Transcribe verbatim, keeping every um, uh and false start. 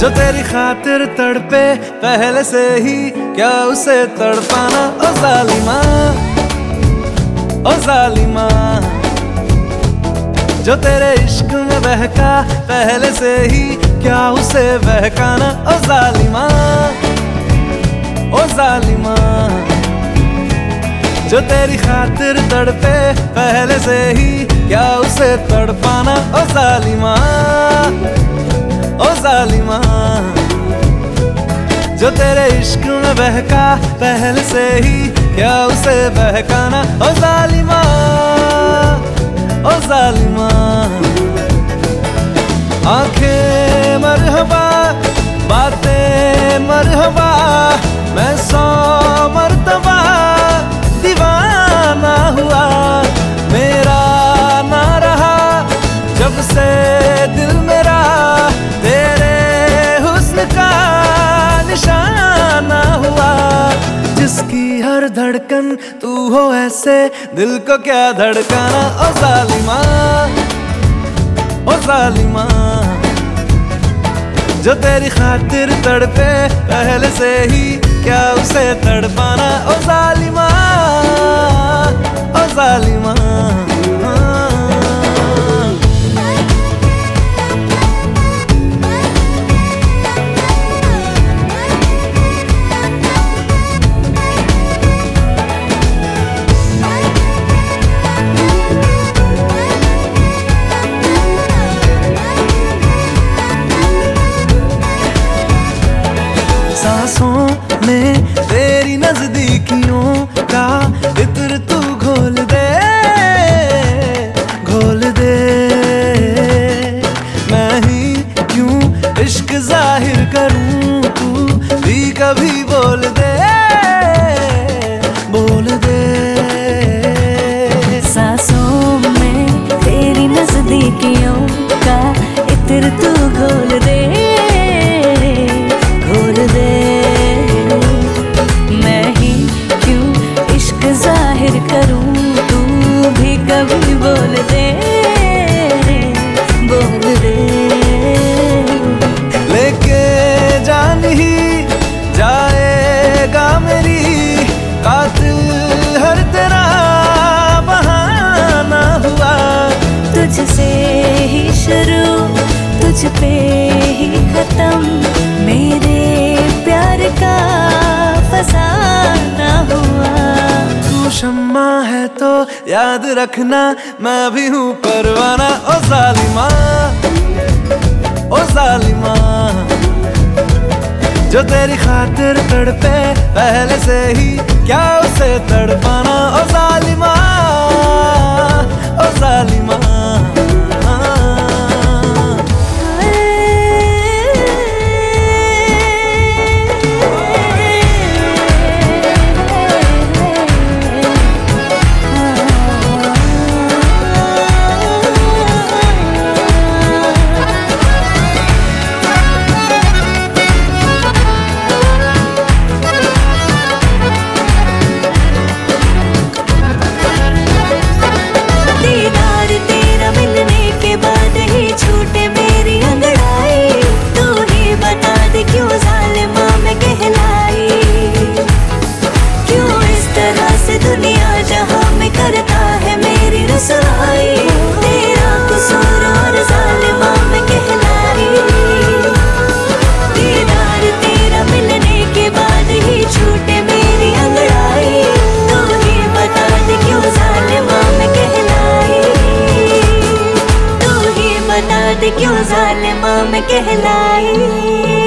जो तेरी खातिर तड़पे पहले से ही, क्या उसे तड़पाना ओ जालिमा, ओ जालिमा। जो तेरे इश्क में बहका पहले से ही, क्या उसे बहकाना ओ जालिमा, ओ जालिमा। जो तेरी खातिर तड़पे पहले से ही, क्या उसे तड़पाना ओ जालिमा, ओ जालिमा। जो तेरे इश्क में बहका पहले से ही, क्या उसे बहकाना ओ जालिमा, ओ जालिमा। आंखें मरहबा, बातें मरहबा, मैं सौ मर्तबा दीवाना हुआ। मेरा ना रहा जब से दिल मेरा, तेरे हुस्न का निशाना हुआ। जिसकी हर धड़कन तू हो ऐसे, दिल को क्या धड़काना ओ जालिमा, ओ जालिमा। जो तेरी खातिर तड़पे पहले से ही, क्या उसे तड़पाना ओ जालिमा, ओ जालिमा। सांसों में तेरी नजदीकियों का इत्र तू घोल दे, घोल दे। मैं ही क्यों इश्क जाहिर करूं, तू भी कभी बोल दे, बोल दे। सांसों में तेरी नजदीकियों का इत्र तू घोल दे, घोल दे। मैं ही क्यों इश्क जाहिर करूं, तू भी कभी बोल दे, बोल दे। लेके जान ही जाएगा मेरी, कातिल हर तेरा बहाना हुआ। तुझसे ही शुरू, तुझ पे ही खत्म, मेरे प्यार का फसाना हुआ। तू शम्मा है तो याद रखना, मैं भी हूँ परवाना ओ जालिमा, ओ जालिमा। जो तेरी खातिर तड़पे पहले से ही, क्या उसे तड़पाना ओ जालिमा, ओ जालिमा। तेरा कसूर और जालिमा में कहलाई। दीदार तेरा मिलने के बाद ही छूटे मेरी अंगड़ाई। तू ही बता दे क्यों जालिमा में कहलाई, तू ही बता दे क्यों जालिमा में कहलाई।